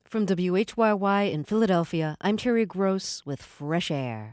From WHYY in Philadelphia, I'm Terry Gross with Fresh Air.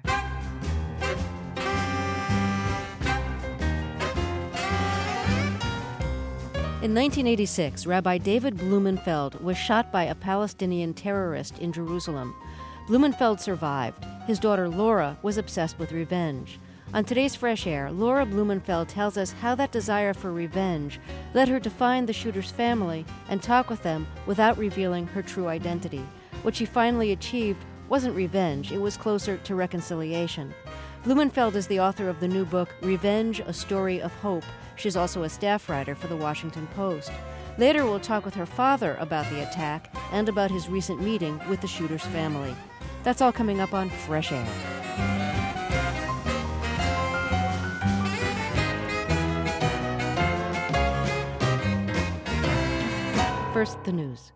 In 1986, Rabbi David Blumenfeld was shot by a Palestinian terrorist in Jerusalem. Blumenfeld survived. His daughter Laura was obsessed with revenge. On today's Fresh Air, Laura Blumenfeld tells us how that desire for revenge led her to find the shooter's family and talk with them without revealing her true identity. What she finally achieved wasn't revenge, it was closer to reconciliation. Blumenfeld is the author of the new book, Revenge, A Story of Hope. She's also a staff writer for The Washington Post. Later, we'll talk with her father about the attack and about his recent meeting with the shooter's family. That's all coming up on Fresh Air. First, the news.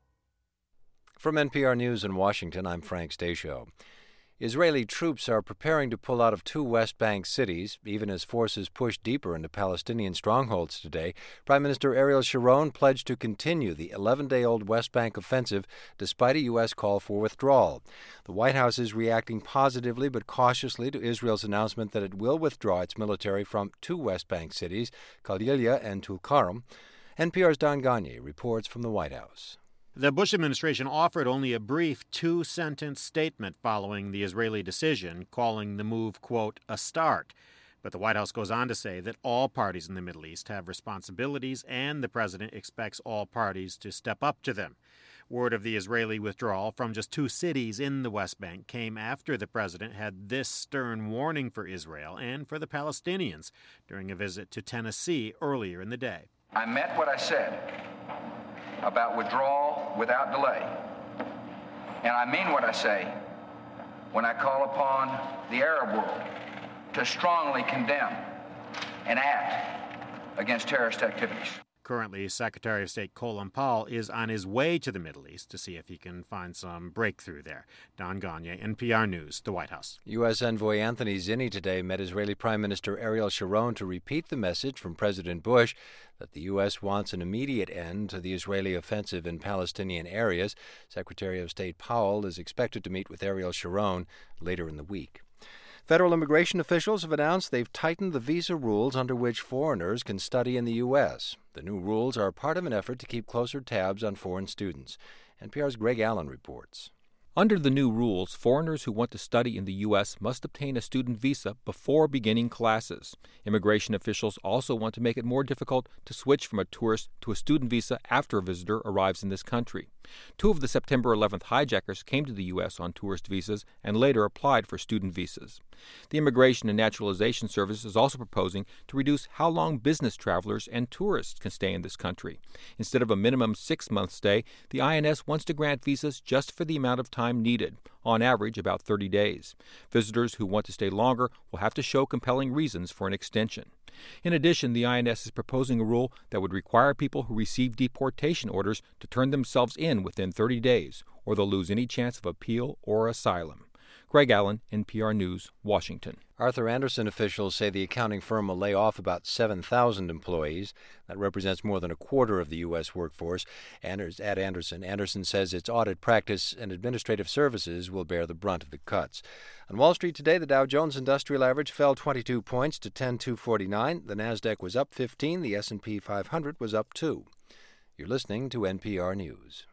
From NPR News in Washington, I'm Frank Stasio. Israeli troops are preparing to pull out of two West Bank cities, even as forces push deeper into Palestinian strongholds today. Prime Minister Ariel Sharon pledged to continue the 11-day-old West Bank offensive despite a U.S. call for withdrawal. The White House is reacting positively but cautiously to Israel's announcement that it will withdraw its military from two West Bank cities, Khaliliyah and Tulkarm. NPR's Don Gagné reports from the White House. The Bush administration offered only a brief two-sentence statement following the Israeli decision, calling the move, quote, a start. But the White House goes on to say that all parties in the Middle East have responsibilities, and the president expects all parties to step up to them. Word of the Israeli withdrawal from just two cities in the West Bank came after the president had this stern warning for Israel and for the Palestinians during a visit to Tennessee earlier in the day. I meant what I said about withdrawal without delay. And I mean what I say when I call upon the Arab world to strongly condemn and act against terrorist activities. Currently, Secretary of State Colin Powell is on his way to the Middle East to see if he can find some breakthrough there. Don Gagné, NPR News, the White House. U.S. Envoy Anthony Zinni today met Israeli Prime Minister Ariel Sharon to repeat the message from President Bush that the U.S. wants an immediate end to the Israeli offensive in Palestinian areas. Secretary of State Powell is expected to meet with Ariel Sharon later in the week. Federal immigration officials have announced they've tightened the visa rules under which foreigners can study in the U.S. The new rules are part of an effort to keep closer tabs on foreign students. NPR's Greg Allen reports. Under the new rules, foreigners who want to study in the U.S. must obtain a student visa before beginning classes. Immigration officials also want to make it more difficult to switch from a tourist to a student visa after a visitor arrives in this country. Two of the September 11th hijackers came to the U.S. on tourist visas and later applied for student visas. The Immigration and Naturalization Service is also proposing to reduce how long business travelers and tourists can stay in this country. Instead of a minimum 6-month stay, the INS wants to grant visas just for the amount of time needed, on average about 30 days. Visitors who want to stay longer will have to show compelling reasons for an extension. In addition, the INS is proposing a rule that would require people who receive deportation orders to turn themselves in within 30 days, or they'll lose any chance of appeal or asylum. Greg Allen, NPR News, Washington. Arthur Andersen officials say the accounting firm will lay off about 7,000 employees. That represents more than a quarter of the U.S. workforce. At Andersen, Andersen says its audit practice and administrative services will bear the brunt of the cuts. On Wall Street today, the Dow Jones Industrial Average fell 22 points to 10,249. The Nasdaq was up 15. The S&P 500 was up 2. You're listening to NPR News.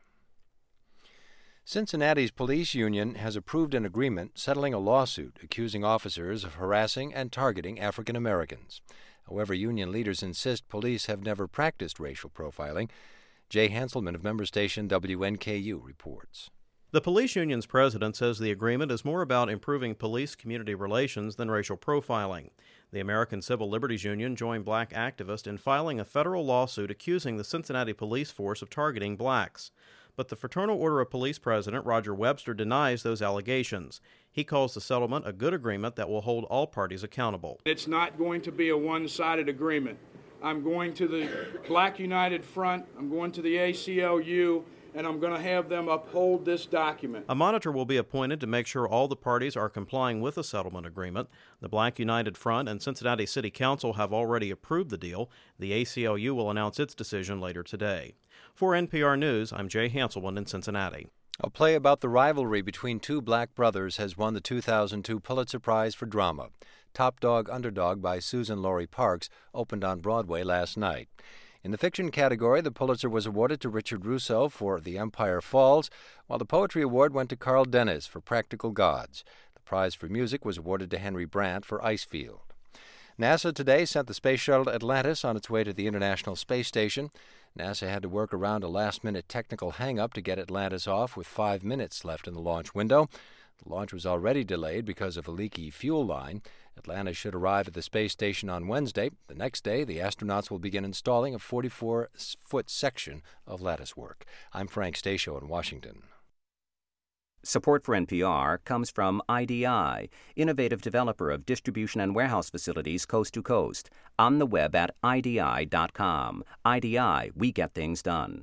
Cincinnati's police union has approved an agreement settling a lawsuit accusing officers of harassing and targeting African Americans. However, union leaders insist police have never practiced racial profiling. Jay Hanselman of member station WNKU reports. The police union's president says the agreement is more about improving police-community relations than racial profiling. The American Civil Liberties Union joined black activists in filing a federal lawsuit accusing the Cincinnati police force of targeting blacks. But the Fraternal Order of Police president, Roger Webster, denies those allegations. He calls the settlement a good agreement that will hold all parties accountable. It's not going to be a one-sided agreement. I'm going to the Black United Front, I'm going to the ACLU, and I'm going to have them uphold this document. A monitor will be appointed to make sure all the parties are complying with the settlement agreement. The Black United Front and Cincinnati City Council have already approved the deal. The ACLU will announce its decision later today. For NPR News, I'm Jay Hanselman in Cincinnati. A play about the rivalry between two black brothers has won the 2002 Pulitzer Prize for Drama. Top Dog Underdog by Susan Laurie Parks opened on Broadway last night. In the fiction category, the Pulitzer was awarded to Richard Russo for The Empire Falls, while the Poetry Award went to Carl Dennis for Practical Gods. The prize for music was awarded to Henry Brandt for Icefield. NASA today sent the space shuttle Atlantis on its way to the International Space Station. NASA had to work around a last-minute technical hang-up to get Atlantis off with 5 minutes left in the launch window. The launch was already delayed because of a leaky fuel line. Atlantis should arrive at the space station on Wednesday. The next day, the astronauts will begin installing a 44-foot section of latticework. I'm Frank Stasio in Washington. Support for NPR comes from IDI, innovative developer of distribution and warehouse facilities coast to coast. On the web at IDI.com. IDI, we get things done.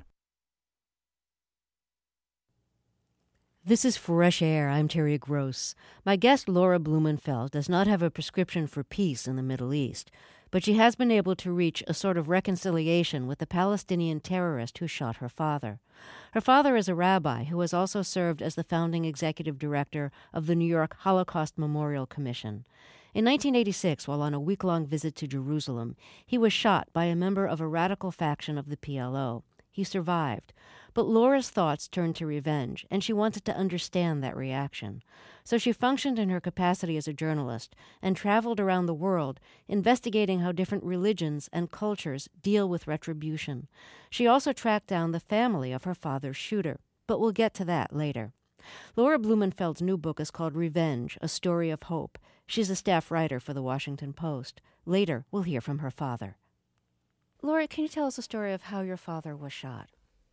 This is Fresh Air. I'm Terry Gross. My guest, Laura Blumenfeld, does not have a prescription for peace in the Middle East, but she has been able to reach a sort of reconciliation with the Palestinian terrorist who shot her father. Her father is a rabbi who has also served as the founding executive director of the New York Holocaust Memorial Commission. In 1986, while on a week-long visit to Jerusalem, he was shot by a member of a radical faction of the PLO. He survived. But Laura's thoughts turned to revenge, and she wanted to understand that reaction. So she functioned in her capacity as a journalist and traveled around the world, investigating how different religions and cultures deal with retribution. She also tracked down the family of her father's shooter, but we'll get to that later. Laura Blumenfeld's new book is called Revenge, A Story of Hope. She's a staff writer for The Washington Post. Later, we'll hear from her father. Laura, can you tell us the story of how your father was shot?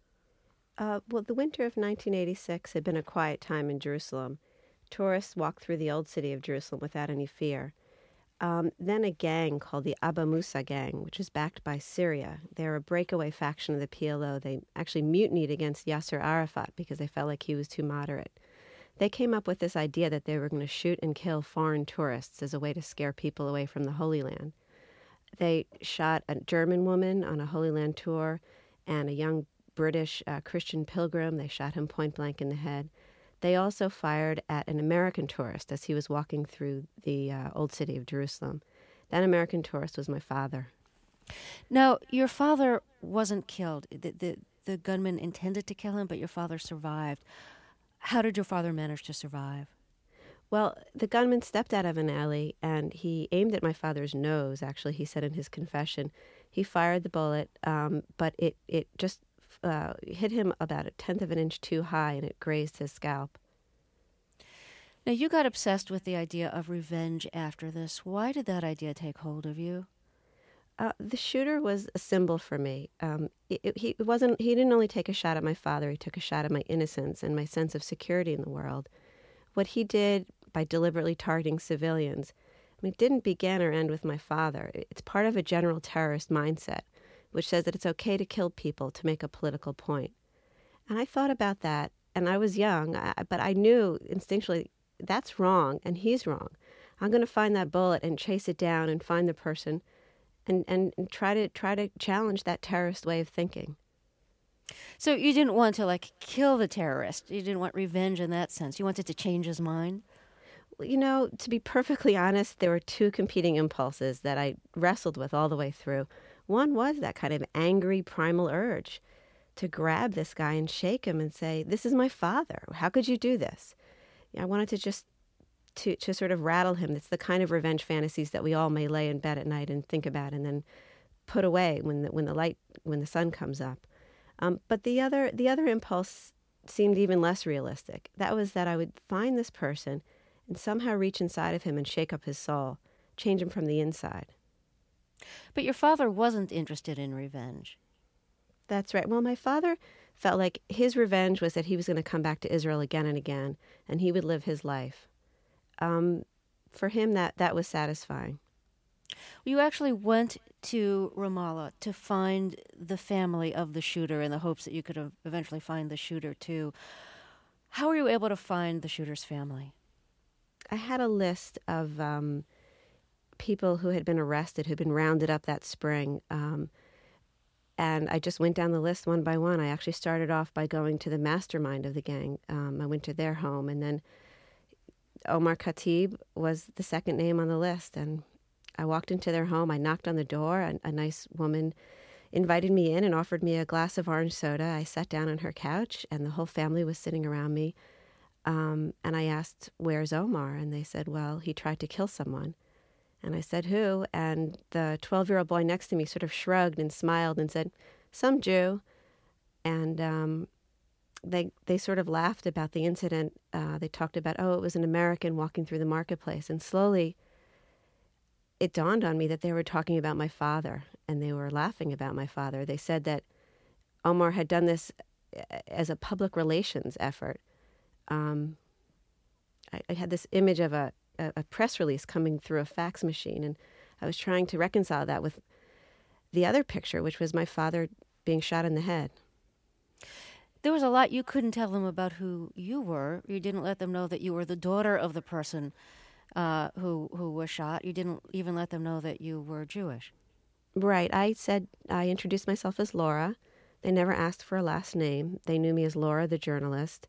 Well, the winter of 1986 had been a quiet time in Jerusalem. Tourists walked through the old city of Jerusalem without any fear. Then a gang called the Abu Musa Gang, which is backed by Syria. They're a breakaway faction of the PLO. They actually mutinied against Yasser Arafat because they felt like he was too moderate. They came up with this idea that they were going to shoot and kill foreign tourists as a way to scare people away from the Holy Land. They shot a German woman on a Holy Land tour and a young British Christian pilgrim. They shot him point blank in the head. They also fired at an American tourist as he was walking through the old city of Jerusalem. That American tourist was my father. Now, your father wasn't killed. The gunman intended to kill him, but your father survived. How did your father manage to survive? Well, the gunman stepped out of an alley, and he aimed at my father's nose, actually, he said in his confession. He fired the bullet, but it just hit him about 1/10 of an inch too high, and it grazed his scalp. Now, you got obsessed with the idea of revenge after this. Why did that idea take hold of you? The shooter was a symbol for me. He didn't only take a shot at my father, he took a shot at my innocence and my sense of security in the world. What he did by deliberately targeting civilians, it didn't begin or end with my father. It's part of a general terrorist mindset, which says that it's okay to kill people to make a political point. And I thought about that, and I was young, but I knew instinctually that's wrong, and he's wrong. I'm going to find that bullet and chase it down and find the person and try to challenge that terrorist way of thinking. So you didn't want to, kill the terrorist. You didn't want revenge in that sense. You wanted to change his mind? Well, to be perfectly honest, there were two competing impulses that I wrestled with all the way through. One was that kind of angry, primal urge to grab this guy and shake him and say, this is my father. How could you do this? I wanted to just to sort of rattle him. It's the kind of revenge fantasies that we all may lay in bed at night and think about and then put away when the sun comes up. But the other impulse seemed even less realistic. That was that I would find this person and somehow reach inside of him and shake up his soul, change him from the inside. But your father wasn't interested in revenge. That's right. Well, my father felt like his revenge was that he was going to come back to Israel again and again, and he would live his life. For him, that was satisfying. You actually went to Ramallah to find the family of the shooter in the hopes that you could eventually find the shooter, too. How were you able to find the shooter's family? I had a list of people who had been arrested, who'd been rounded up that spring. And I just went down the list one by one. I actually started off by going to the mastermind of the gang. I went to their home, and then Omar Khatib was the second name on the list. And I walked into their home. I knocked on the door. A nice woman invited me in and offered me a glass of orange soda. I sat down on her couch, and the whole family was sitting around me. And I asked, "Where's Omar?" And they said, "Well, he tried to kill someone." And I said, "Who?" And the 12-year-old boy next to me sort of shrugged and smiled and said, "Some Jew." And they sort of laughed about the incident. They talked about, it was an American walking through the marketplace. And slowly it dawned on me that they were talking about my father, and they were laughing about my father. They said that Omar had done this as a public relations effort. I had this image of a press release coming through a fax machine, and I was trying to reconcile that with the other picture, which was my father being shot in the head. There was a lot you couldn't tell them about who you were. You didn't let them know that you were the daughter of the person who was shot. You didn't even let them know that you were Jewish. Right. I introduced myself as Laura. They never asked for a last name. They knew me as Laura, the journalist.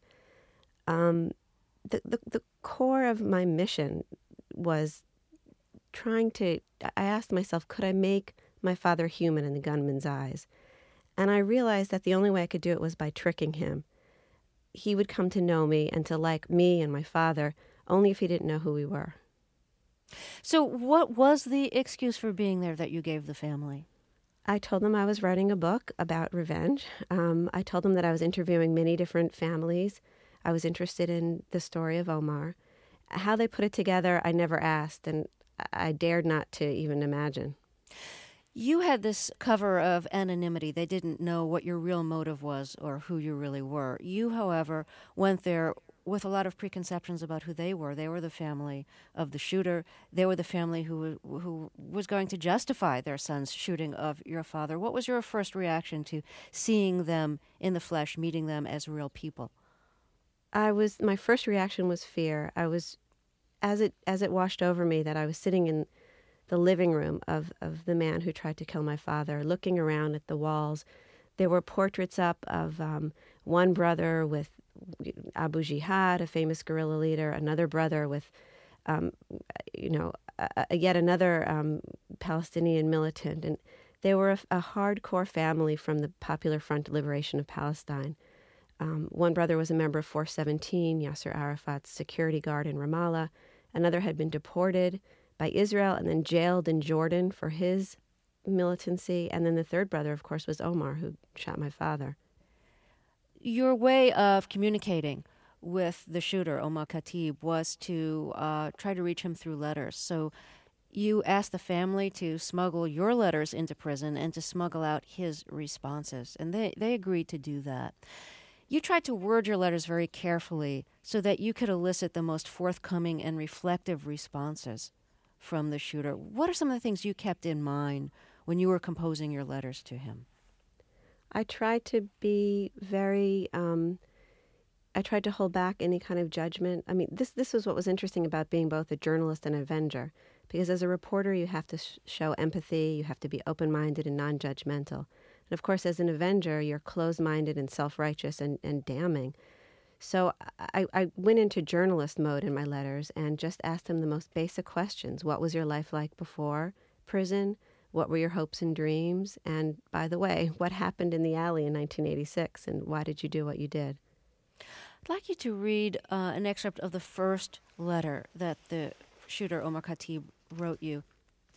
The core of my mission was I asked myself, could I make my father human in the gunman's eyes? And I realized that the only way I could do it was by tricking him. He would come to know me and to like me and my father only if he didn't know who we were. So what was the excuse for being there that you gave the family? I told them I was writing a book about revenge. I told them that I was interviewing many different families. I was interested in the story of Omar. How they put it together, I never asked, and I dared not to even imagine. You had this cover of anonymity. They didn't know what your real motive was or who you really were. You, however, went there with a lot of preconceptions about who they were. They were the family of the shooter. They were the family who was going to justify their son's shooting of your father. What was your first reaction to seeing them in the flesh, meeting them as real people? My first reaction was fear. I was, as it washed over me, that I was sitting in the living room of the man who tried to kill my father, looking around at the walls. There were portraits up of one brother with Abu Jihad, a famous guerrilla leader, another brother with, yet another Palestinian militant. And they were a hardcore family from the Popular Front Liberation of Palestine. One brother was a member of Force 17, Yasser Arafat's security guard in Ramallah. Another had been deported by Israel and then jailed in Jordan for his militancy. And then the third brother, of course, was Omar, who shot my father. Your way of communicating with the shooter, Omar Khatib, was to try to reach him through letters. So you asked the family to smuggle your letters into prison and to smuggle out his responses. And they agreed to do that. You tried to word your letters very carefully so that you could elicit the most forthcoming and reflective responses from the shooter. What are some of the things you kept in mind when you were composing your letters to him? I tried to be very, I tried to hold back any kind of judgment. I mean, this was what was interesting about being both a journalist and an avenger, because as a reporter, you have to show empathy, you have to be open-minded and non-judgmental. And of course, as an avenger, you're closed-minded and self-righteous and damning. So I went into journalist mode in my letters and just asked them the most basic questions. What was your life like before prison? What were your hopes and dreams? And by the way, what happened in the alley in 1986? And why did you do what you did? I'd like you to read an excerpt of the first letter that the shooter, Omar Khatib, wrote you.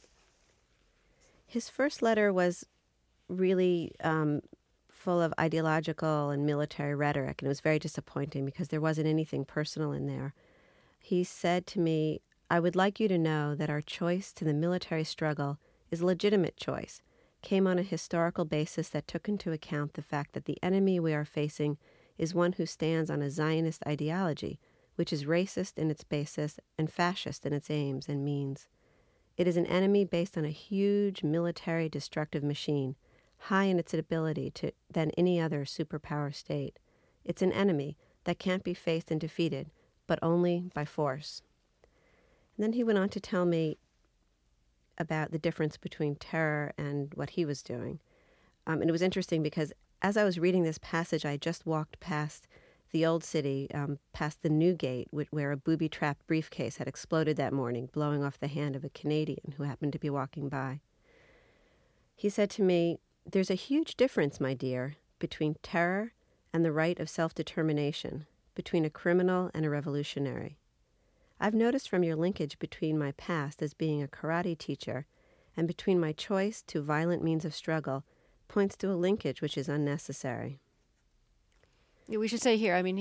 His first letter was really full of ideological and military rhetoric, and it was very disappointing because there wasn't anything personal in there. He said to me, "I would like you to know that our choice to the military struggle is a legitimate choice, came on a historical basis that took into account the fact that the enemy we are facing is one who stands on a Zionist ideology, which is racist in its basis and fascist in its aims and means. It is an enemy based on a huge military destructive machine, high in its ability than any other superpower state. It's an enemy that can't be faced and defeated, but only by force." And then he went on to tell me about the difference between terror and what he was doing. And it was interesting because as I was reading this passage, I just walked past the old city, past the New Gate, where a booby-trapped briefcase had exploded that morning, blowing off the hand of a Canadian who happened to be walking by. He said to me, "There's a huge difference, my dear, between terror and the right of self-determination, between a criminal and a revolutionary. I've noticed from your linkage between my past as being a karate teacher and between my choice to violent means of struggle points to a linkage which is unnecessary." Yeah, we should say here, I mean,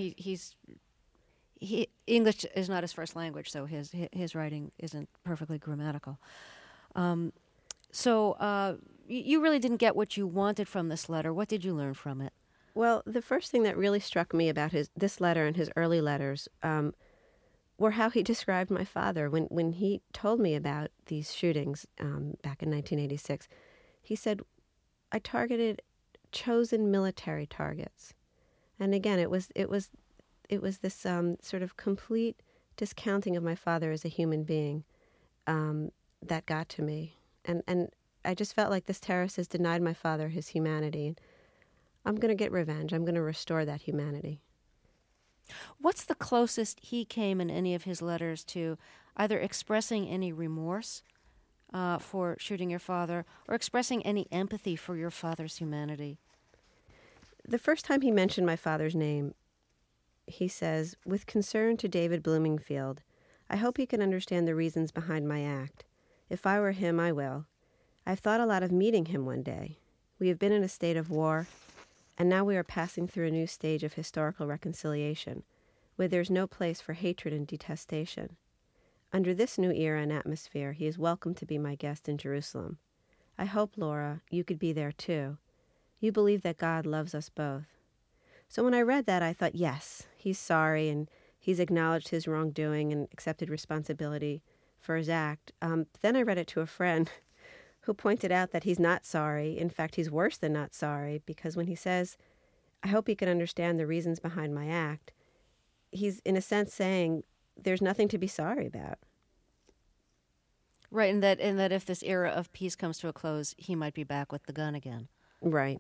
English is not his first language, so his writing isn't perfectly grammatical. So you really didn't get what you wanted from this letter. What did you learn from it? Well, the first thing that really struck me about this letter and his early letters were how he described my father. When he told me about these shootings back in 1986, he said, "I targeted chosen military targets." And again, it was this sort of complete discounting of my father as a human being that got to me. And I just felt like this terrorist has denied my father his humanity. And I'm going to get revenge. I'm going to restore that humanity. What's the closest he came in any of his letters to either expressing any remorse for shooting your father or expressing any empathy for your father's humanity? The first time he mentioned my father's name, he says, "With concern to David Bloomingfield, I hope he can understand the reasons behind my act. If I were him, I will. I've thought a lot of meeting him one day. We have been in a state of war, and now we are passing through a new stage of historical reconciliation, where there's no place for hatred and detestation. Under this new era and atmosphere, he is welcome to be my guest in Jerusalem. I hope, Laura, you could be there too. You believe that God loves us both." So when I read that, I thought, yes, he's sorry, and he's acknowledged his wrongdoing and accepted responsibility for his act. Then I read it to a friend who pointed out that he's not sorry. In fact, he's worse than not sorry, because when he says, "I hope he can understand the reasons behind my act," he's in a sense saying there's nothing to be sorry about. Right, and that if this era of peace comes to a close, he might be back with the gun again. Right.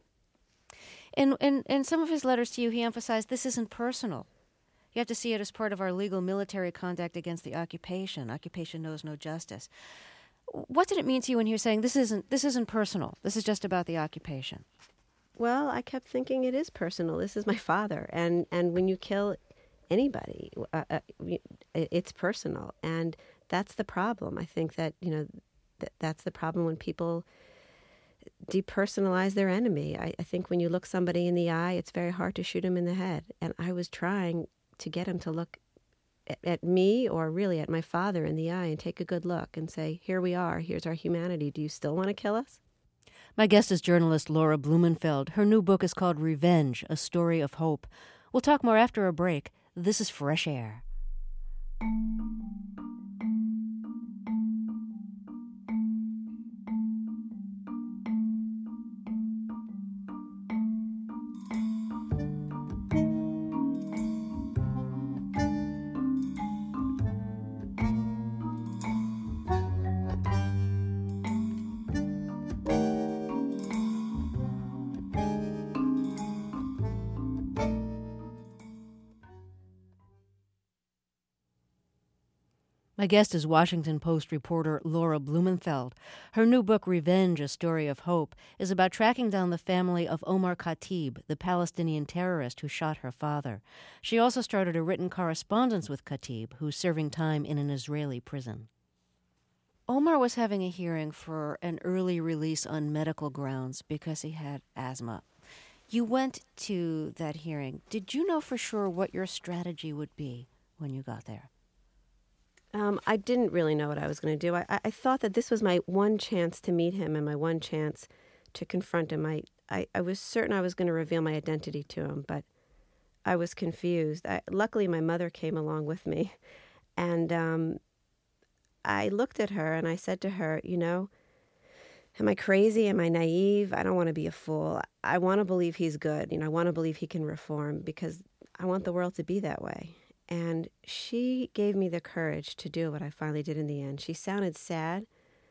In some of his letters to you, he emphasized this isn't personal. You have to see it as part of our legal military conduct against the occupation. Occupation knows no justice. What did it mean to you when he was saying this isn't personal? This is just about the occupation. Well, I kept thinking it is personal. This is my father, and when you kill anybody, it's personal, and that's the problem. I think that that's the problem when people depersonalize their enemy. I think when you look somebody in the eye, it's very hard to shoot him in the head. And I was trying to get him to look at me, or really at my father, in the eye and take a good look and say, here we are, here's our humanity. Do you still want to kill us? My guest is journalist Laura Blumenfeld. Her new book is called Revenge, A Story of Hope. We'll talk more after a break. This is Fresh Air. My guest is Washington Post reporter Laura Blumenfeld. Her new book, Revenge, A Story of Hope, is about tracking down the family of Omar Khatib, the Palestinian terrorist who shot her father. She also started a written correspondence with Khatib, who's serving time in an Israeli prison. Omar was having a hearing for an early release on medical grounds because he had asthma. You went to that hearing. Did you know for sure what your strategy would be when you got there? I didn't really know what I was going to do. I thought that this was my one chance to meet him and my one chance to confront him. I was certain I was going to reveal my identity to him, but I was confused. Luckily, my mother came along with me, and I looked at her and I said to her, am I crazy? Am I naive? I don't want to be a fool. I want to believe he's good. I want to believe he can reform because I want the world to be that way. And she gave me the courage to do what I finally did in the end. She sounded sad,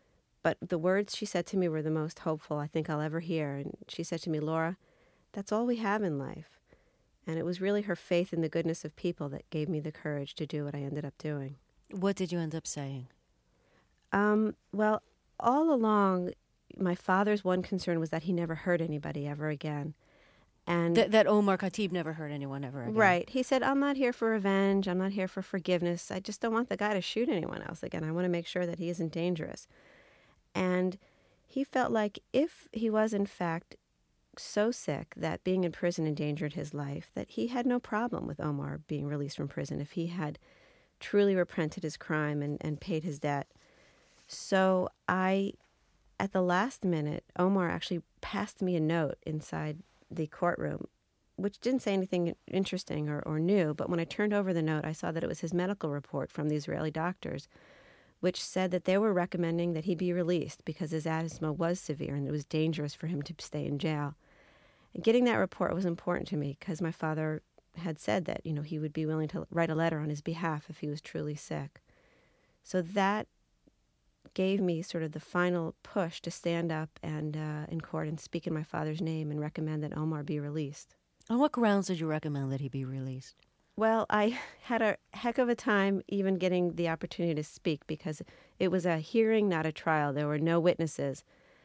But the words she said to me were the most hopeful I think I'll ever hear. And she said to me, Laura, that's all we have in life. And it was really her faith in the goodness of people that gave me the courage to do what I ended up doing. What did you end up saying? Well, all along, my father's one concern was that he never hurt anybody ever again. And that Omar Khatib never hurt anyone ever again. Right. He said, I'm not here for revenge. I'm not here for forgiveness. I just don't want the guy to shoot anyone else again. I want to make sure that he isn't dangerous. And he felt like if he was, in fact, so sick that being in prison endangered his life, that he had no problem with Omar being released from prison if he had truly repented his crime and paid his debt. So at the last minute, Omar actually passed me a note inside the courtroom, which didn't say anything interesting or new, but when I turned over the note, I saw that it was his medical report from the Israeli doctors, which said that they were recommending that he be released because his asthma was severe and it was dangerous for him to stay in jail. And getting that report was important to me because my father had said that, he would be willing to write a letter on his behalf if he was truly sick. So that gave me sort of the final push to stand up and in court and speak in my father's name and recommend that Omar be released. On what grounds did you recommend that he be released? Well, I had a heck of a time even getting the opportunity to speak because it was a hearing, not a trial. There were no witnesses.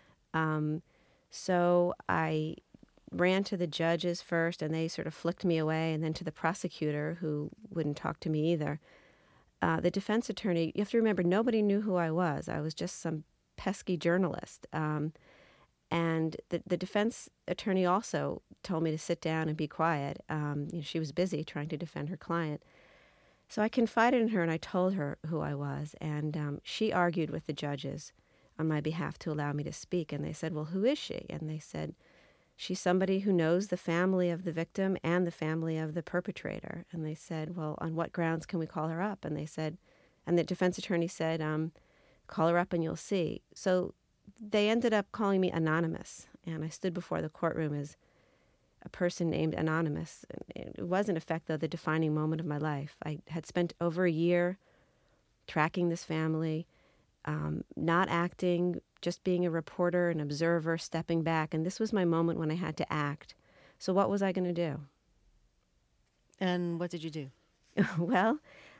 So I ran to the judges first, and they sort of flicked me away, and then to the prosecutor, who wouldn't talk to me either. The defense attorney, you have to remember, nobody knew who I was. I was just some pesky journalist. And the defense attorney also told me to sit down and be quiet. She was busy trying to defend her client. So I confided in her and I told her who I was. And she argued with the judges on my behalf to allow me to speak. And they said, well, who is she? And they said, she's somebody who knows the family of the victim and the family of the perpetrator. And they said, well, on what grounds can we call her up? And they said, and the defense attorney said, call her up and you'll see. So they ended up calling me Anonymous. And I stood before the courtroom as a person named Anonymous. It was, in effect, though, the defining moment of my life. I had spent over a year tracking this family, not acting, just being a reporter, an observer, stepping back. And this was my moment when I had to act. So what was I going to do? And what did you do? Well,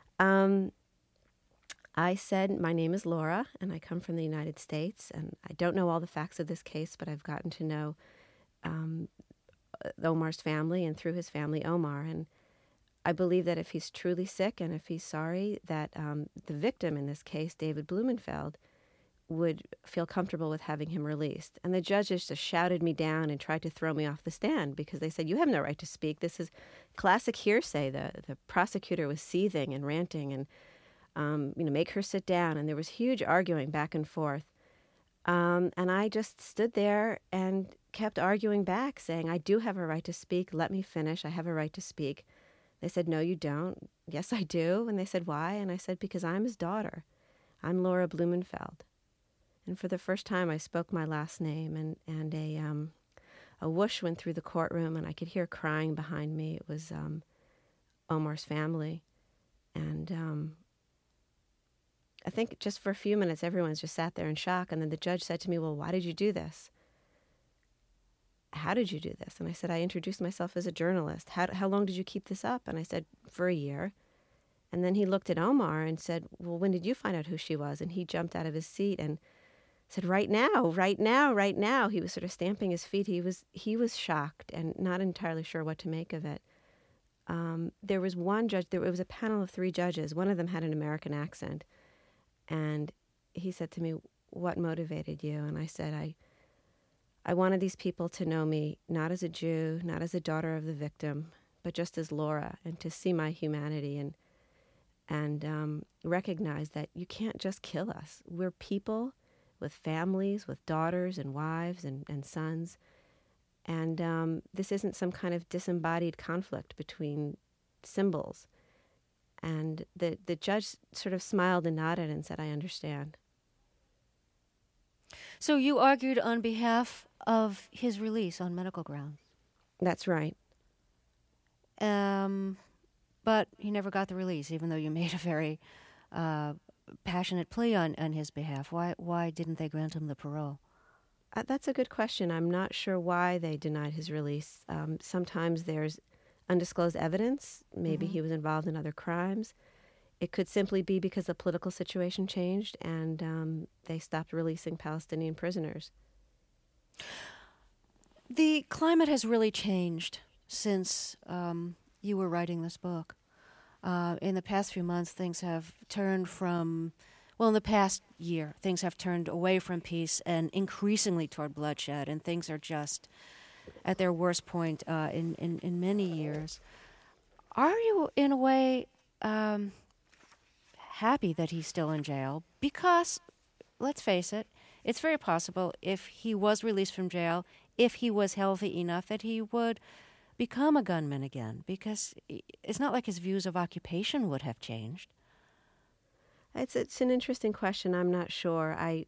I said, my name is Laura, and I come from the United States. And I don't know all the facts of this case, but I've gotten to know Omar's family, and through his family, Omar. And I believe that if he's truly sick and if he's sorry, that the victim in this case, David Blumenfeld, would feel comfortable with having him released. And the judges just shouted me down and tried to throw me off the stand because they said, you have no right to speak. This is classic hearsay. The prosecutor was seething and ranting and, make her sit down. And there was huge arguing back and forth. And I just stood there and kept arguing back, saying, I do have a right to speak. Let me finish. I have a right to speak. They said, no, you don't. Yes, I do. And they said, why? And I said, because I'm his daughter. I'm Laura Blumenfeld. And for the first time, I spoke my last name, and a whoosh went through the courtroom, and I could hear crying behind me. It was Omar's family. And I think just for a few minutes, everyone's just sat there in shock. And then the judge said to me, well, why did you do this? How did you do this? And I said, I introduced myself as a journalist. How long did you keep this up? And I said, for a year. And then he looked at Omar and said, well, when did you find out who she was? And he jumped out of his seat and said, right now, right now, right now. He was sort of stamping his feet. He was shocked and not entirely sure what to make of it. There was one judge, it was a panel of 3 judges. One of them had an American accent. And he said to me, what motivated you? And I said, I wanted these people to know me not as a Jew, not as a daughter of the victim, but just as Laura, and to see my humanity and recognize that you can't just kill us. We're people with families, with daughters and wives and sons. And this isn't some kind of disembodied conflict between symbols. And the judge sort of smiled and nodded and said, I understand. So you argued on behalf of his release on medical grounds? That's right. But he never got the release, even though you made a very passionate plea on his behalf. Why didn't they grant him the parole? That's a good question. I'm not sure why they denied his release. Sometimes there's undisclosed evidence. Maybe he was involved in other crimes. It could simply be because the political situation changed and they stopped releasing Palestinian prisoners. The climate has really changed since you were writing this book. In the past few months, things have turned in the past year, things have turned away from peace and increasingly toward bloodshed, and things are just at their worst point in many years. Are you, in a way, happy that he's still in jail? Because, let's face it, it's very possible if he was released from jail, if he was healthy enough, that he would become a gunman again, because it's not like his views of occupation would have changed. It's an interesting question. I'm not sure. I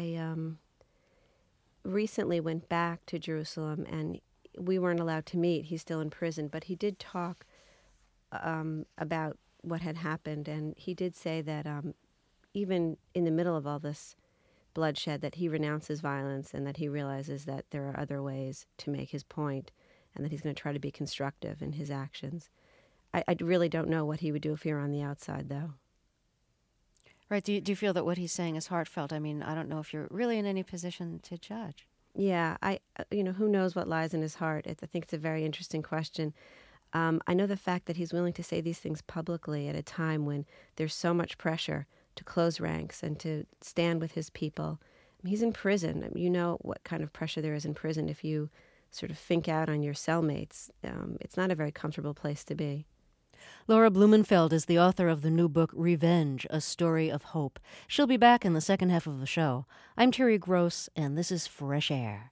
recently went back to Jerusalem, and we weren't allowed to meet. He's still in prison, but he did talk about what had happened, and he did say that even in the middle of all this bloodshed, that he renounces violence and that he realizes that there are other ways to make his point, and that he's going to try to be constructive in his actions. I really don't know what he would do if he were on the outside, though. Right. Do you feel that what he's saying is heartfelt? I mean, I don't know if you're really in any position to judge. Yeah, who knows what lies in his heart? I think it's a very interesting question. I know the fact that he's willing to say these things publicly at a time when there's so much pressure to close ranks and to stand with his people. I mean, he's in prison. You know what kind of pressure there is in prison if you sort of think out on your cellmates. It's not a very comfortable place to be. Laura Blumenfeld is the author of the new book, Revenge, A Story of Hope. She'll be back in the second half of the show. I'm Terry Gross, and this is Fresh Air.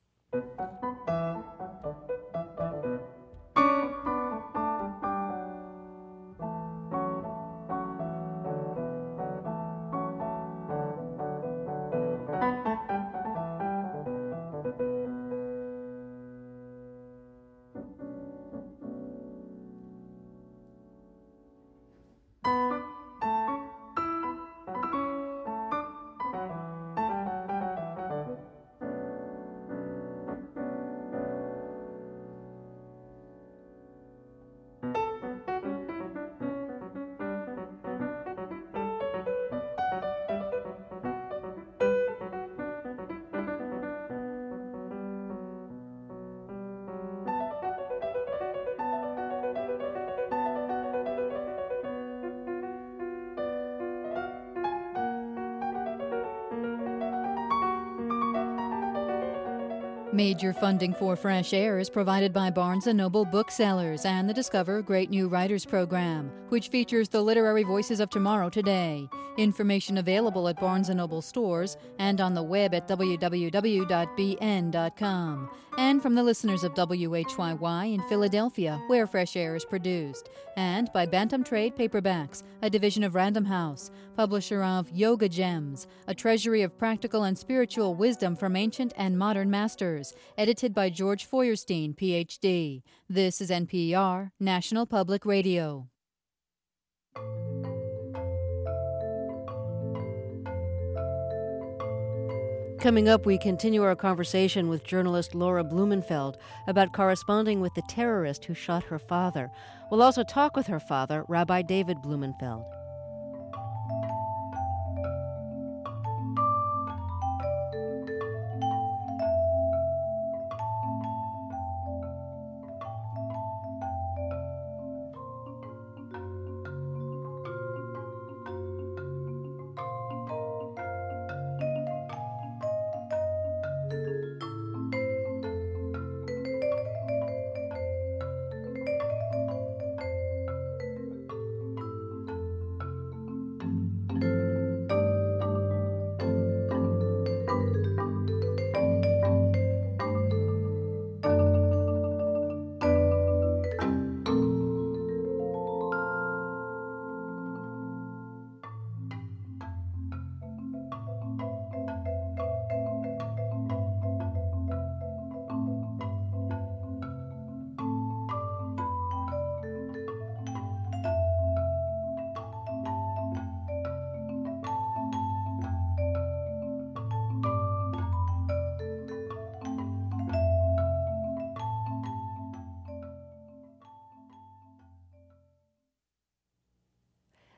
Major funding for Fresh Air is provided by Barnes & Noble Booksellers and the Discover Great New Writers program, which features the literary voices of tomorrow today. Information available at Barnes & Noble stores and on the web at www.bn.com. And from the listeners of WHYY in Philadelphia, where Fresh Air is produced. And by Bantam Trade Paperbacks, a division of Random House, publisher of Yoga Gems, a treasury of practical and spiritual wisdom from ancient and modern masters, edited by George Feuerstein, Ph.D. This is NPR, National Public Radio. Coming up, we continue our conversation with journalist Laura Blumenfeld about corresponding with the terrorist who shot her father. We'll also talk with her father, Rabbi David Blumenfeld.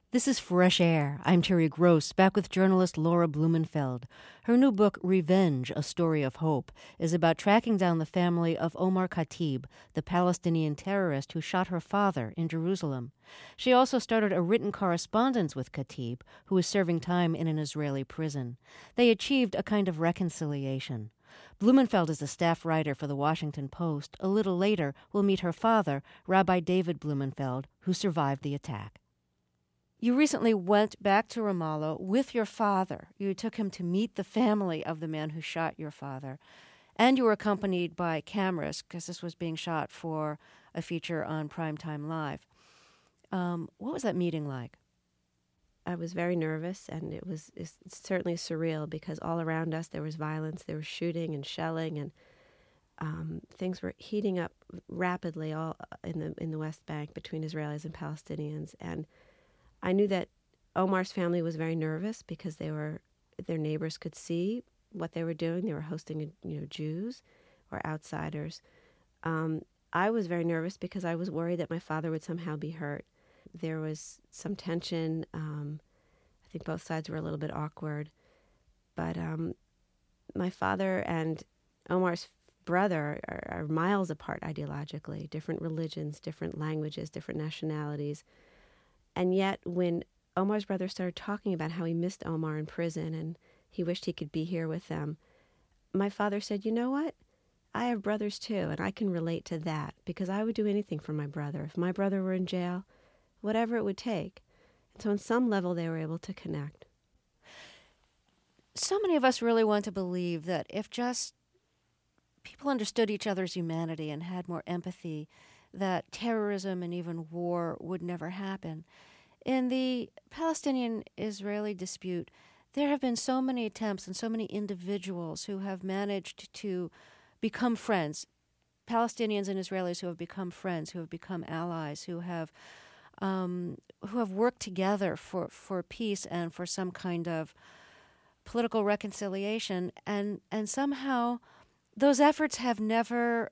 This is Fresh Air. I'm Terry Gross, back with journalist Laura Blumenfeld. Her new book, Revenge, A Story of Hope, is about tracking down the family of Omar Khatib, the Palestinian terrorist who shot her father in Jerusalem. She also started a written correspondence with Khatib, who is serving time in an Israeli prison. They achieved a kind of reconciliation. Blumenfeld is a staff writer for The Washington Post. A little later, we'll meet her father, Rabbi David Blumenfeld, who survived the attack. You recently went back to Ramallah with your father. You took him to meet the family of the man who shot your father. And you were accompanied by cameras, because this was being shot for a feature on Primetime Live. What was that meeting like? I was very nervous, and it's certainly surreal because all around us there was violence. There was shooting and shelling, and things were heating up rapidly all in the West Bank between Israelis and Palestinians. And I knew that Omar's family was very nervous because their neighbors could see what they were doing. They were hosting, Jews or outsiders. I was very nervous because I was worried that my father would somehow be hurt. There was some tension. I think both sides were a little bit awkward. But my father and Omar's brother are miles apart ideologically, different religions, different languages, different nationalities. And yet when Omar's brother started talking about how he missed Omar in prison and he wished he could be here with them, my father said, you know what? I have brothers too, and I can relate to that because I would do anything for my brother. If my brother were in jail, whatever it would take. And so on some level, they were able to connect. So many of us really want to believe that if just people understood each other's humanity and had more empathy, that terrorism and even war would never happen. In the Palestinian-Israeli dispute, there have been so many attempts and so many individuals who have managed to become friends, Palestinians and Israelis who have become friends, who have become allies, who have worked together for peace and for some kind of political reconciliation, and somehow those efforts have never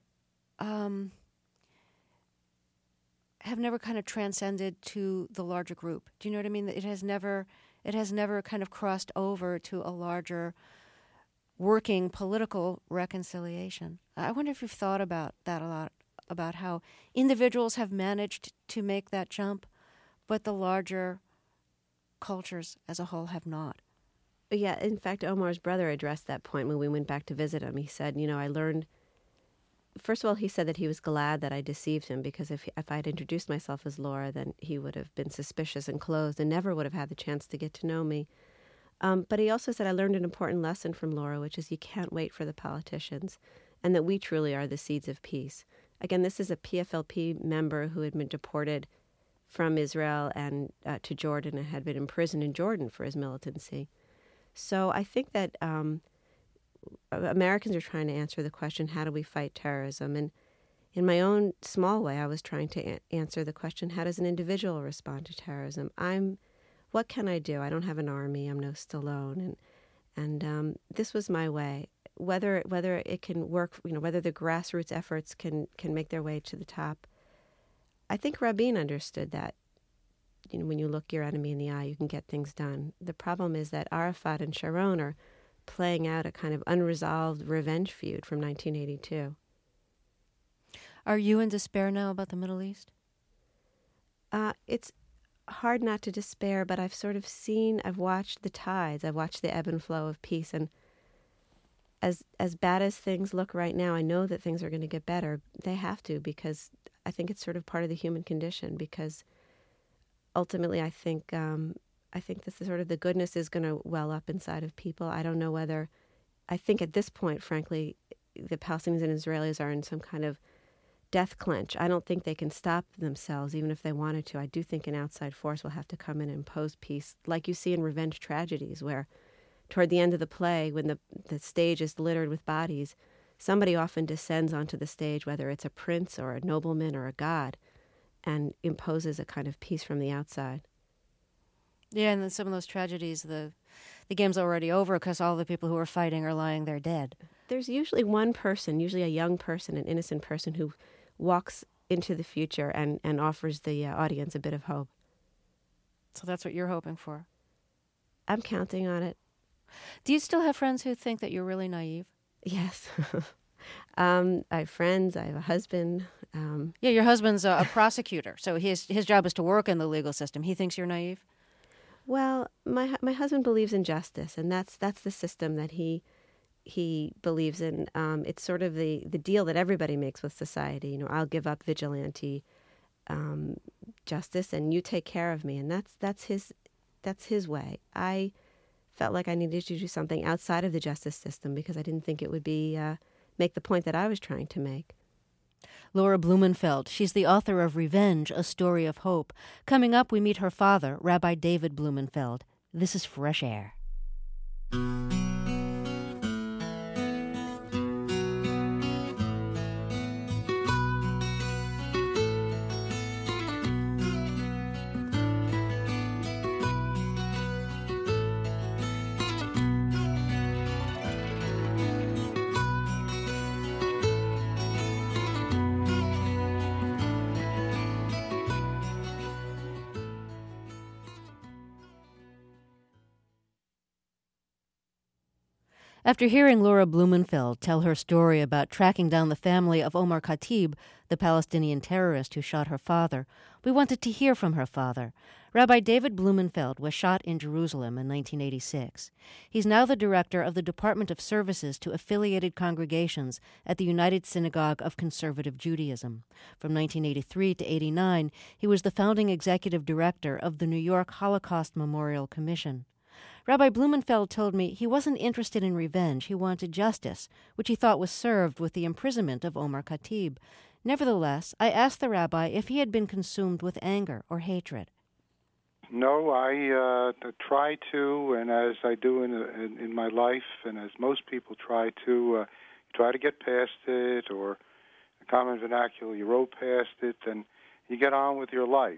kind of transcended to the larger group. Do you know what I mean? It has never kind of crossed over to a larger working political reconciliation. I wonder if you've thought about that a lot, about how individuals have managed to make that jump, but the larger cultures as a whole have not. Yeah, in fact, Omar's brother addressed that point when we went back to visit him. He said, I learned, first of all, he said that he was glad that I deceived him because if I had introduced myself as Laura, then he would have been suspicious and closed and never would have had the chance to get to know me. But he also said, I learned an important lesson from Laura, which is you can't wait for the politicians, and that we truly are the seeds of peace. Again, this is a PFLP member who had been deported from Israel and to Jordan and had been imprisoned in Jordan for his militancy. So I think that Americans are trying to answer the question, how do we fight terrorism? And in my own small way, I was trying to answer the question, how does an individual respond to terrorism? What can I do? I don't have an army. I'm no Stallone. And this was my way. Whether it can work, whether the grassroots efforts can make their way to the top. I think Rabin understood that. When you look your enemy in the eye, you can get things done. The problem is that Arafat and Sharon are playing out a kind of unresolved revenge feud from 1982. Are you in despair now about the Middle East? It's hard not to despair, but I've watched the tides. I've watched the ebb and flow of peace. And as bad as things look right now, I know that things are going to get better. They have to, because I think it's sort of part of the human condition, because ultimately I think this is sort of the goodness is going to well up inside of people. I don't know whether, I think at this point, frankly, the Palestinians and Israelis are in some kind of death clinch. I don't think they can stop themselves, even if they wanted to. I do think an outside force will have to come in and impose peace, like you see in revenge tragedies, where toward the end of the play, when the stage is littered with bodies, somebody often descends onto the stage, whether it's a prince or a nobleman or a god, and imposes a kind of peace from the outside. Yeah, and then some of those tragedies, the game's already over because all the people who are fighting are lying there dead. There's usually one person, usually a young person, an innocent person, who walks into the future and offers the audience a bit of hope. So that's what you're hoping for. I'm counting on it. Do you still have friends who think that you're really naive? Yes. I have friends. I have a husband. Yeah, your husband's a prosecutor, so his job is to work in the legal system. He thinks you're naive? Well, my husband believes in justice, and that's the system that he believes in. It's sort of the deal that everybody makes with society. You know, I'll give up vigilante justice, and you take care of me, and that's his way. I felt like I needed to do something outside of the justice system because I didn't think it would be make the point that I was trying to make. Laura Blumenfeld. She's the author of Revenge, A Story of Hope. Coming up, we meet her father, Rabbi David Blumenfeld. This is Fresh Air. After hearing Laura Blumenfeld tell her story about tracking down the family of Omar Khatib, the Palestinian terrorist who shot her father, we wanted to hear from her father. Rabbi David Blumenfeld was shot in Jerusalem in 1986. He's now the director of the Department of Services to Affiliated Congregations at the United Synagogue of Conservative Judaism. From 1983 to 89, he was the founding executive director of the New York Holocaust Memorial Commission. Rabbi Blumenfeld told me he wasn't interested in revenge, he wanted justice, which he thought was served with the imprisonment of Omar Khatib. Nevertheless, I asked the rabbi if he had been consumed with anger or hatred. No, I try to, and as I do in my life, and as most people try to get past it, or the common vernacular, you roll past it, and you get on with your life.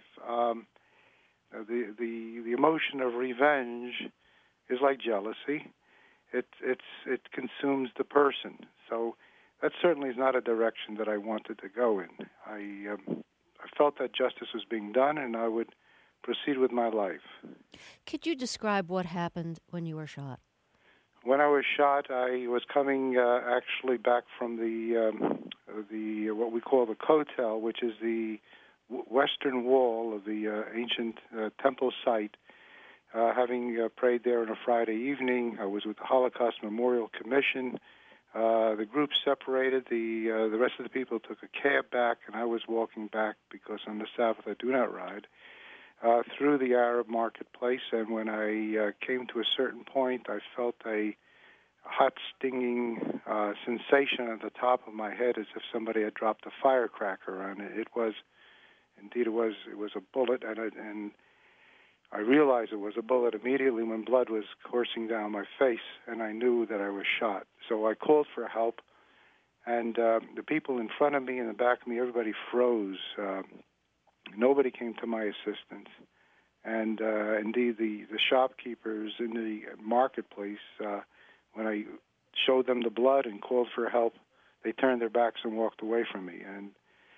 The emotion of revenge is like jealousy. It consumes the person. So that certainly is not a direction that I wanted to go in. I felt that justice was being done, and I would proceed with my life. Could you describe what happened when you were shot? When I was shot, I was coming actually back from the what we call the Kotel, which is the western wall of the ancient temple site. Having prayed there on a Friday evening, I was with the Holocaust Memorial Commission. The group separated. The rest of the people took a cab back, and I was walking back because on the Sabbath I do not ride, through the Arab marketplace. And when I came to a certain point, I felt a hot, stinging sensation at the top of my head as if somebody had dropped a firecracker on it. It was a bullet, and I realized it was a bullet immediately when blood was coursing down my face, and I knew that I was shot. So I called for help, and the people in front of me and the back of me, everybody froze. Nobody came to my assistance. And indeed, the shopkeepers in the marketplace, when I showed them the blood and called for help, they turned their backs and walked away from me. And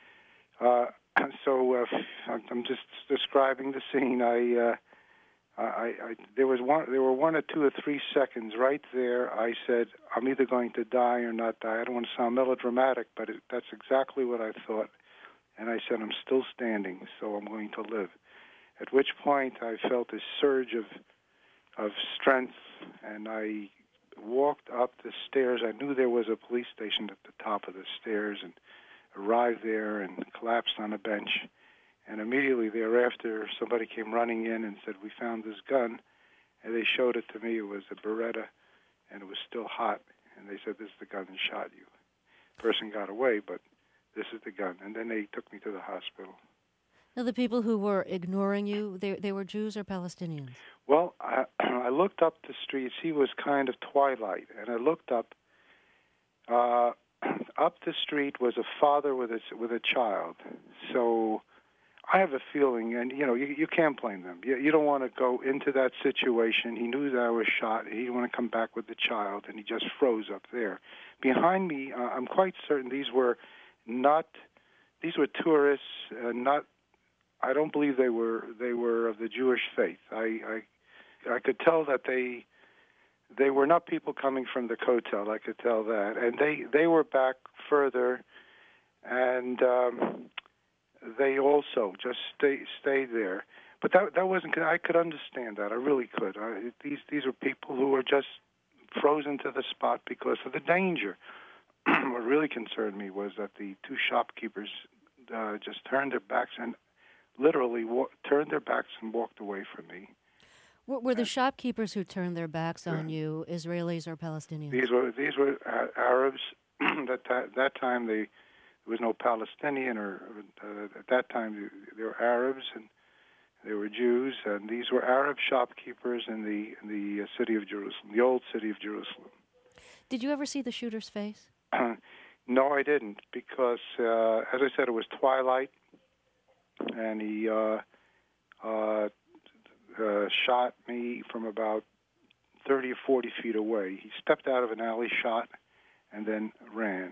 so I'm just describing the scene. There were 1 or 2 or 3 seconds right there. I said, I'm either going to die or not die. I don't want to sound melodramatic, but that's exactly what I thought. And I said, I'm still standing, so I'm going to live. At which point I felt a surge of strength, and I walked up the stairs. I knew there was a police station at the top of the stairs, and arrived there and collapsed on a bench. And immediately thereafter, somebody came running in and said, we found this gun. And they showed it to me. It was a Beretta, and it was still hot. And they said, this is the gun that shot you. The person got away, but this is the gun. And then they took me to the hospital. Now, the people who were ignoring you, they were Jews or Palestinians? Well, I looked up the streets. He was kind of twilight. And I looked up. Up the street was a father with a child. So I have a feeling, and you can't blame them. You don't want to go into that situation. He knew that I was shot. He didn't want to come back with the child, and he just froze up there. Behind me, I'm quite certain these were tourists, not I don't believe they were of the Jewish faith. I could tell that they were not people coming from the Kotel. I could tell that, and they were back further, and they also just stayed there. But that wasn't. I could understand that. I really could. These were people who were just frozen to the spot because of the danger. What really concerned me was that the two shopkeepers just turned their backs and literally turned their backs and walked away from me. Were the shopkeepers who turned their backs on you Israelis or Palestinians? These were Arabs. At that time, there was no Palestinian, or at that time they were Arabs and they were Jews, and these were Arab shopkeepers in the city of Jerusalem, the old city of Jerusalem. Did you ever see the shooter's face? No, I didn't, because as I said, it was twilight, and he shot me from about 30 or 40 feet away. He stepped out of an alley, shot, and then ran.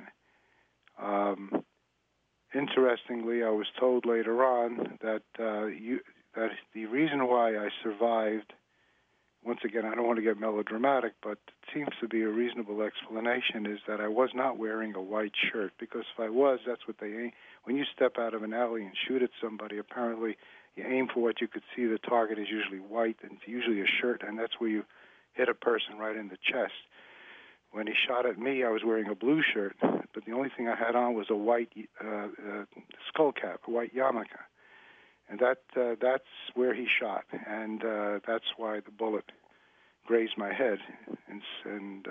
Interestingly, I was told later on that that the reason why I survived, once again, I don't want to get melodramatic, but it seems to be a reasonable explanation, is that I was not wearing a white shirt, because if I was, that's what they aim. When you step out of an alley and shoot at somebody, apparently you aim for what you could see. The target is usually white, and it's usually a shirt, and that's where you hit a person right in the chest. When he shot at me, I was wearing a blue shirt, but the only thing I had on was a white skull cap, a white yarmulke. And that's where he shot, and that's why the bullet grazed my head. And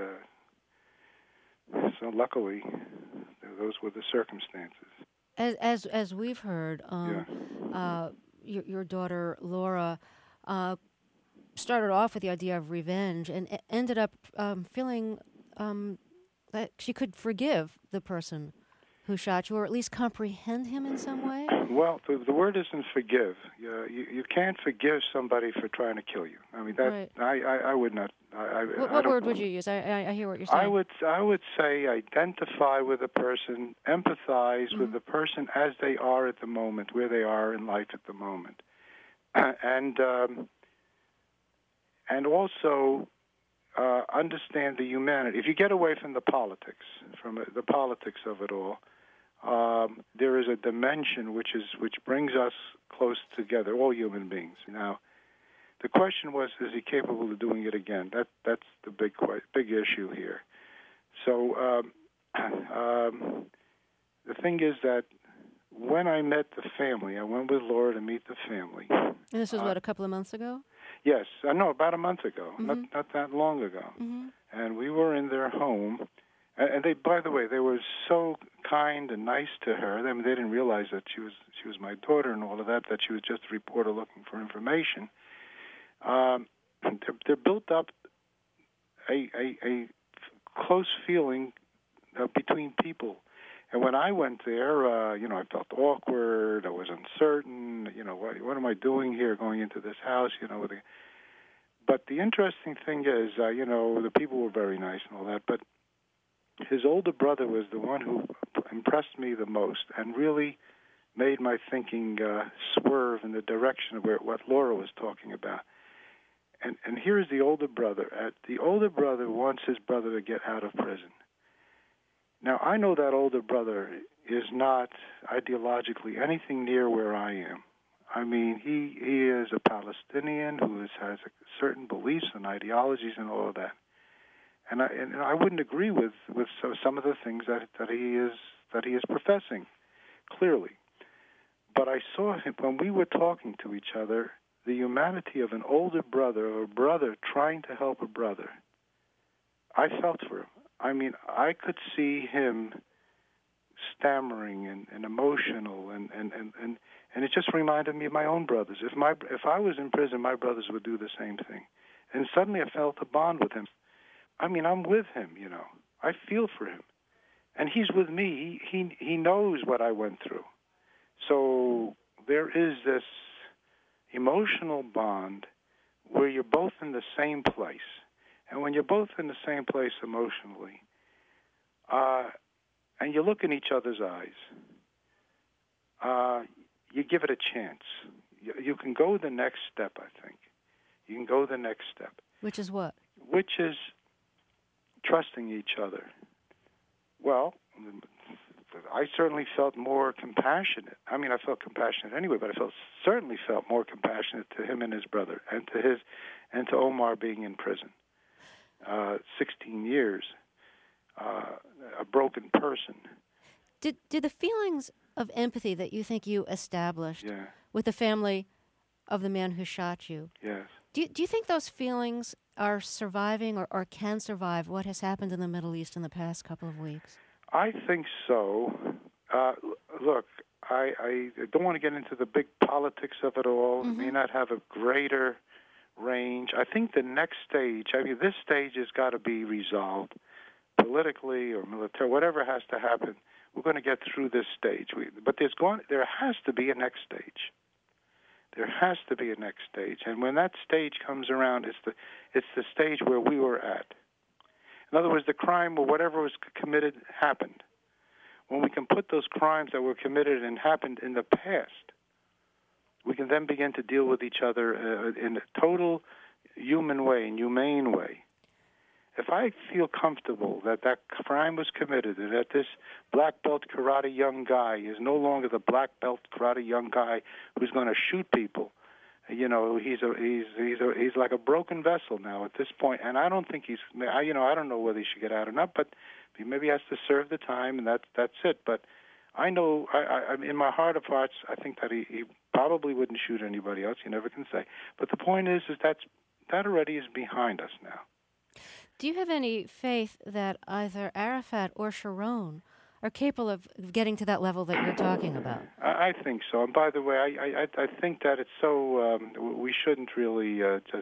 so luckily, those were the circumstances. As we've heard, your daughter Laura started off with the idea of revenge and ended up feeling that she could forgive the person who shot you, or at least comprehend him in some way? Well, the word isn't forgive. You can't forgive somebody for trying to kill you. I mean, that right. I would not. What word would you use? I hear what you're saying. I would say identify with the person, empathize with the person as they are at the moment, where they are in life at the moment, and also understand the humanity. If you get away from the politics of it all. There is a dimension which brings us close together, all human beings. Now, the question was, is he capable of doing it again? That's the big issue here. So the thing is that when I met the family, I went with Laura to meet the family. And this was a couple of months ago? Yes, no, about a month ago, not that long ago. Mm-hmm. And we were in their home. And they, by the way, they were so kind and nice to her. I mean, they didn't realize that she was my daughter and all of that. That she was just a reporter looking for information. They're built up a close feeling between people. And when I went there, I felt awkward. I was uncertain. What am I doing here, going into this house? But the interesting thing is, the people were very nice and all that, but his older brother was the one who impressed me the most and really made my thinking swerve in the direction of what Laura was talking about. And here's the older brother. The older brother wants his brother to get out of prison. Now, I know that older brother is not ideologically anything near where I am. I mean, he is a Palestinian who has certain beliefs and ideologies and all of that. And I wouldn't agree with some of the things that he is professing, clearly. But I saw him when we were talking to each other, the humanity of an older brother or a brother trying to help a brother. I felt for him. I mean, I could see him stammering and emotional, and it just reminded me of my own brothers. If I was in prison, my brothers would do the same thing. And suddenly I felt a bond with him. I mean, I'm with him, I feel for him. And he's with me. He knows what I went through. So there is this emotional bond where you're both in the same place. And when you're both in the same place emotionally, and you look in each other's eyes, you give it a chance. You can go the next step, I think. You can go the next step. Which is what? Which is trusting each other. Well, I certainly felt more compassionate. I mean, I felt compassionate anyway, but I certainly felt more compassionate to him and his brother, and to Omar being in prison, 16 years, a broken person. Did the feelings of empathy that you think you established with the family of the man who shot you? Yes. Do you think those feelings are surviving or can survive what has happened in the Middle East in the past couple of weeks? I think so. Look, I don't want to get into the big politics of it all. Mm-hmm. It may not have a greater range. I think the next stage, this stage has got to be resolved politically or military, whatever has to happen. We're going to get through this stage. But there has to be a next stage. There has to be a next stage. And when that stage comes around, it's the stage where we were at. In other words, the crime or whatever was committed happened. When we can put those crimes that were committed and happened in the past, we can then begin to deal with each other in a total human way, and humane way. If I feel comfortable that crime was committed and that this black belt karate young guy is no longer the black belt karate young guy who's going to shoot people, he's like a broken vessel now at this point, and I don't think I don't know whether he should get out or not, but maybe he has to serve the time, and that's it. But I know, I in my heart of hearts, I think that he probably wouldn't shoot anybody else. You never can say. But the point is that already is behind us now. Do you have any faith that either Arafat or Sharon are capable of getting to that level that you're talking about? I think so. And by the way, I think that it's so we shouldn't really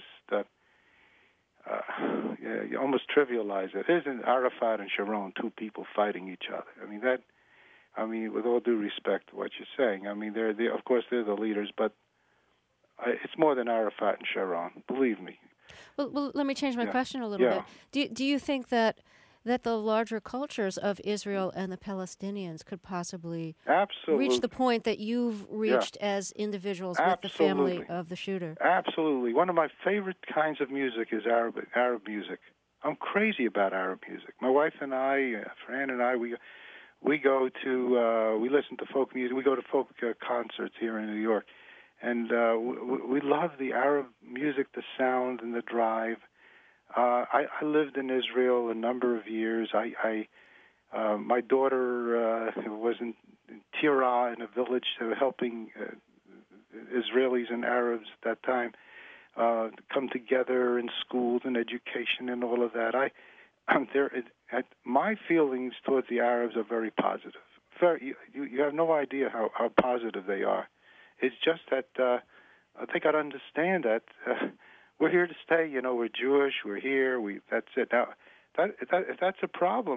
almost trivialize it. Isn't Arafat and Sharon two people fighting each other? I mean, with all due respect to what you're saying, of course they're the leaders, but it's more than Arafat and Sharon. Believe me. Well, let me change my question a little bit. Do you think that the larger cultures of Israel and the Palestinians could possibly reach the point that you've reached as individuals with the family of the shooter? Absolutely. One of my favorite kinds of music is Arab music. I'm crazy about Arab music. My wife and I, Fran and I, we listen to folk music. We go to folk concerts here in New York. And we love the Arab music, the sound and the drive. I lived in Israel a number of years. My daughter was in Tira, in a village, helping Israelis and Arabs at that time come together in schools and education and all of that. My feelings towards the Arabs are very positive. You have no idea how positive they are. It's just that I think I'd understand that we're here to stay. We're Jewish. We're here. That's it. Now, if that's a problem,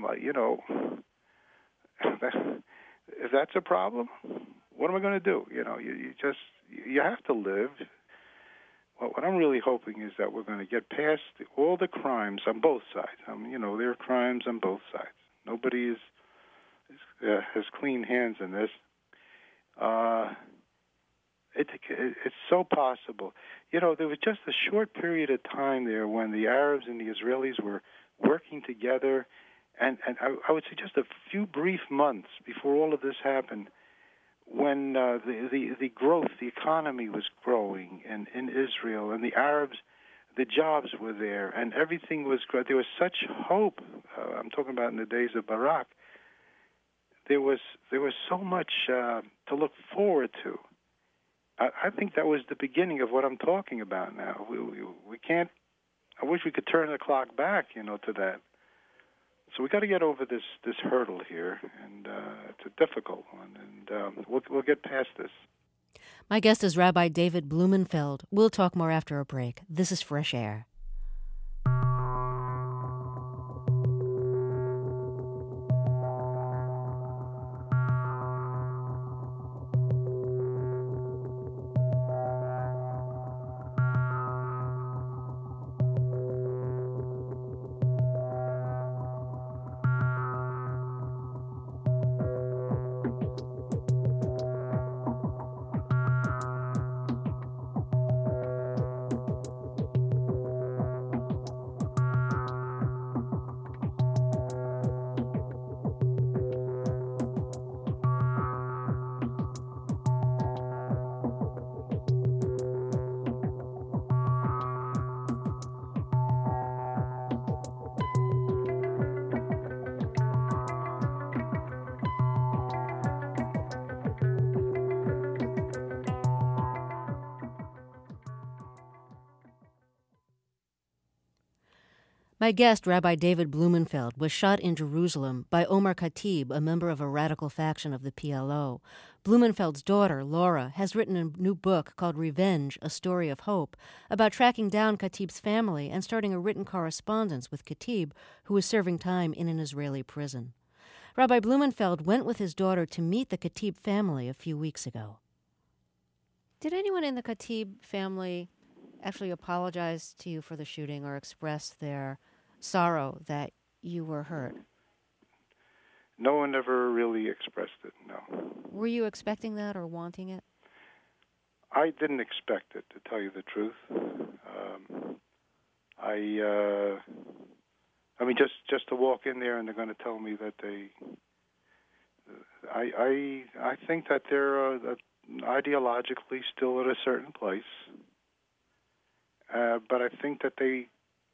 if that's a problem, what am I going to do? You have to live. Well, what I'm really hoping is that we're going to get past all the crimes on both sides. There are crimes on both sides. Nobody has clean hands in this. It's so possible. There was just a short period of time there when the Arabs and the Israelis were working together, and I would say just a few brief months before all of this happened, when the growth, the economy was growing in Israel, and the Arabs, the jobs were there, and everything was great. There was such hope. I'm talking about in the days of Barak. There was so much to look forward to. I think that was the beginning of what I'm talking about now. We can't. I wish we could turn the clock back, to that. So we got to get over this hurdle here, and it's a difficult one, and we'll get past this. My guest is Rabbi David Blumenfeld. We'll talk more after a break. This is Fresh Air. My guest, Rabbi David Blumenfeld, was shot in Jerusalem by Omar Khatib, a member of a radical faction of the PLO. Blumenfeld's daughter, Laura, has written a new book called Revenge, A Story of Hope, about tracking down Khatib's family and starting a written correspondence with Khatib, who was serving time in an Israeli prison. Rabbi Blumenfeld went with his daughter to meet the Khatib family a few weeks ago. Did anyone in the Khatib family actually apologize to you for the shooting or express their sorrow that you were hurt? No one ever really expressed it, no. Were you expecting that or wanting it? I didn't expect it, to tell you the truth. I mean, just to walk in there and they're going to tell me that they... I think that they're ideologically still at a certain place. But I think that they,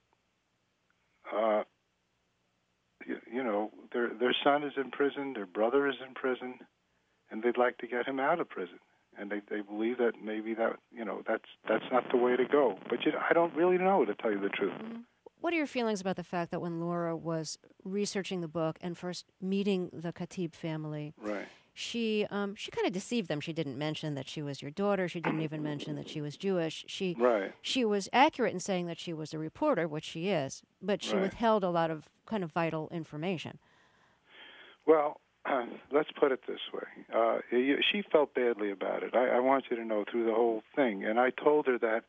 their son is in prison, their brother is in prison, and they'd like to get him out of prison. And they believe that maybe that's not the way to go. But I don't really know, to tell you the truth. Mm-hmm. What are your feelings about the fact that when Laura was researching the book and first meeting the Khatib family, right, she kind of deceived them. She didn't mention that she was your daughter. She didn't even mention that she was Jewish. She was accurate in saying that she was a reporter, which she is, but she withheld a lot of kind of vital information. Well, let's put it this way. She felt badly about it. I want you to know through the whole thing. And I told her that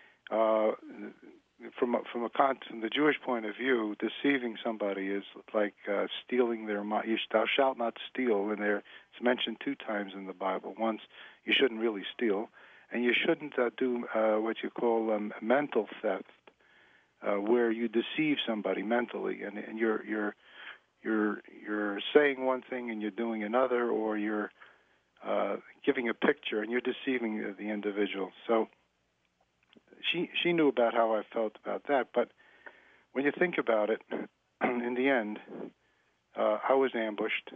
from the Jewish point of view, deceiving somebody is like stealing their money. Thou shalt not steal, and it's mentioned 2 times in the Bible. Once, you shouldn't really steal, and you shouldn't do what you call mental theft, where you deceive somebody mentally, and you're saying one thing and you're doing another, or you're giving a picture and you're deceiving the individual. So she knew about how I felt about that, but when you think about it, in the end, I was ambushed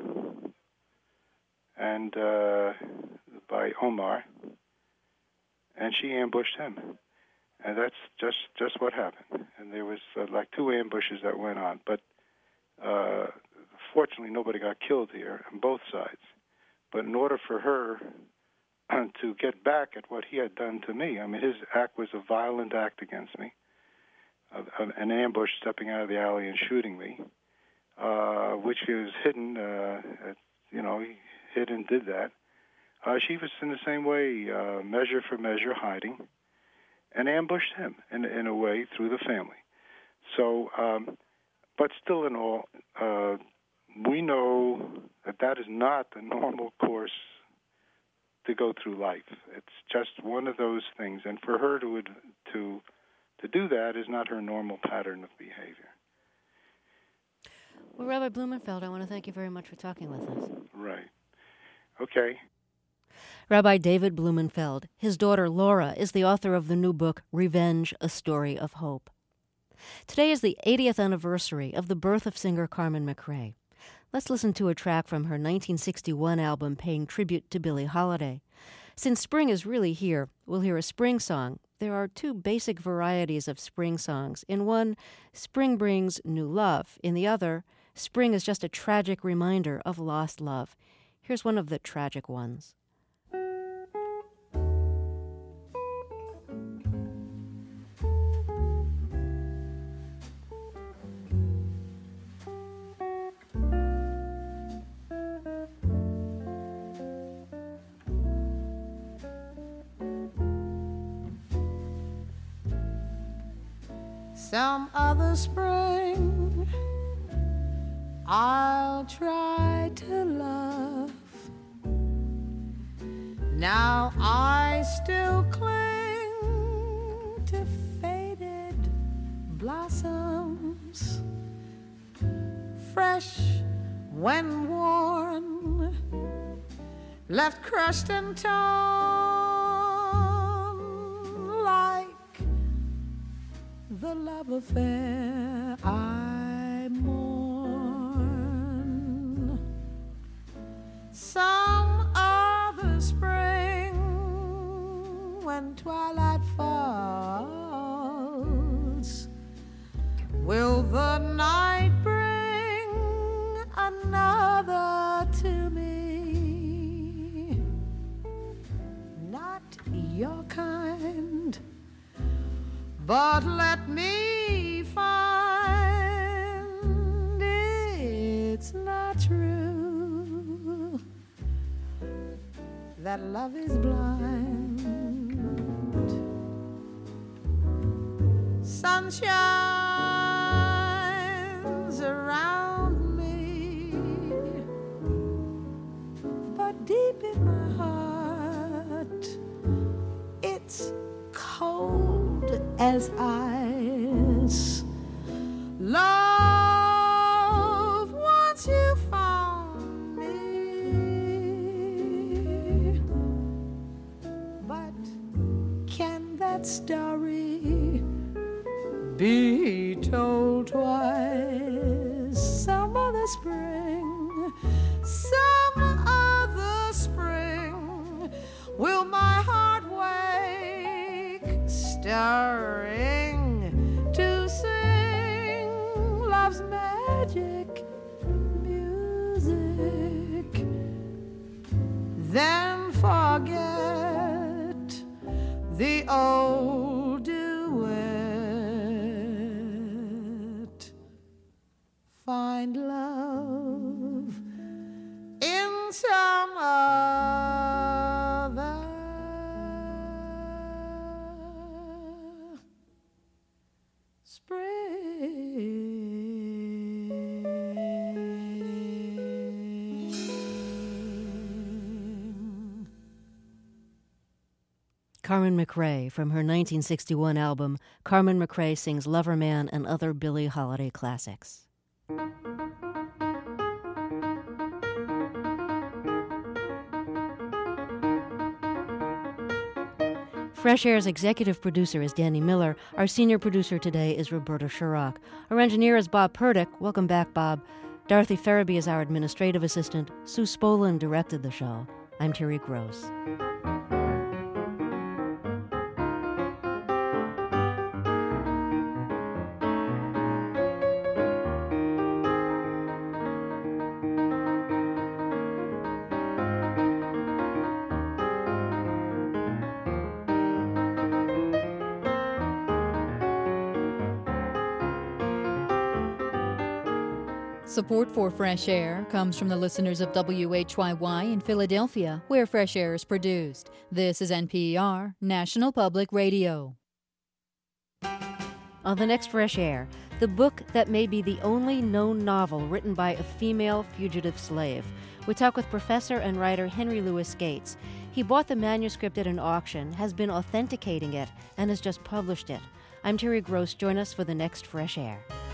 and by Omar, and she ambushed him, and that's just what happened. And there was like 2 ambushes that went on, but fortunately nobody got killed here on both sides. But in order for her to get back at what he had done to me, I mean, his act was a violent act against me, an ambush, stepping out of the alley and shooting me, which he was hidden, he hid and did that. She was in the same way, measure for measure, hiding, and ambushed him in a way through the family. So, but still in all, we know that is not the normal course to go through life. It's just one of those things, and for her to do that is not her normal pattern of behavior. Well, Rabbi Blumenfeld, I want to thank you very much for talking with us. Right. Okay. Rabbi David Blumenfeld. His daughter Laura is the author of the new book, Revenge, A Story of Hope. Today is the 80th anniversary of the birth of singer Carmen McRae. Let's listen to a track from her 1961 album paying tribute to Billie Holiday. Since spring is really here, we'll hear a spring song. There are 2 basic varieties of spring songs. In one, spring brings new love. In the other, spring is just a tragic reminder of lost love. Here's one of the tragic ones. Some other spring I'll try to love. Now I still cling to faded blossoms, fresh when worn, left crushed and torn like the love affair I mourn. Some other spring, when twilight falls, will the but let me find it's not true that love is blind. Sun shines around me, but deep in my heart it's cold as ice. Love, once you found me, but can that story be told twice? Some other spring, some other spring, will my heart wake, stirring to sing love's magic music, then forget the old duet. Find love in some other spring. Carmen McRae from her 1961 album, Carmen McRae Sings Lover Man and Other Billie Holiday Classics. Fresh Air's executive producer is Danny Miller. Our senior producer today is Roberta Shurrock. Our engineer is Bob Purdick. Welcome back, Bob. Dorothy Ferraby is our administrative assistant. Sue Spolin directed the show. I'm Terry Gross. Support for Fresh Air comes from the listeners of WHYY in Philadelphia, where Fresh Air is produced. This is NPR, National Public Radio. On the next Fresh Air, the book that may be the only known novel written by a female fugitive slave. We talk with professor and writer Henry Louis Gates. He bought the manuscript at an auction, has been authenticating it, and has just published it. I'm Terry Gross. Join us for the next Fresh Air.